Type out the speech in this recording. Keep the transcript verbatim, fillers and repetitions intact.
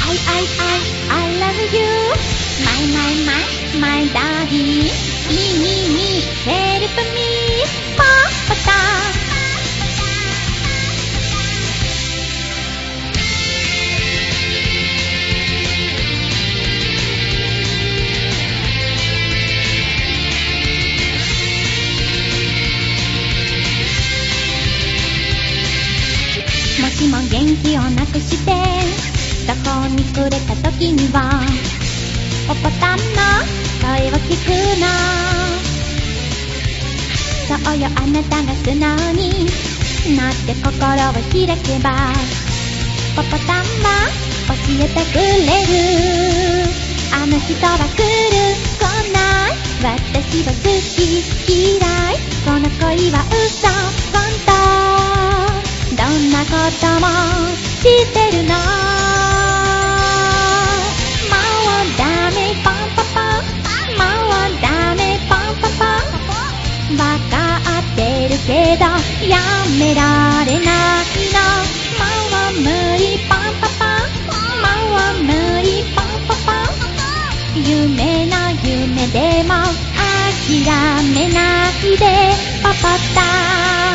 I, I, I, I love you My, my, my, my daddy Me, me, me, help me パパタもしも元気をなくしてどこにくれた時にはポポタンの声を聞くのそうよあなたが素直になって心を開けばポポタンは教えてくれるあの人は来る来ない私は好き嫌いこの恋は嘘本当どんなことも知ってるのもうダメポンポポンもうダメポンポポンわかってるけどやめられないのもう無理ポンポポンもう無理ポンポポン夢の夢でも諦めないでポポタ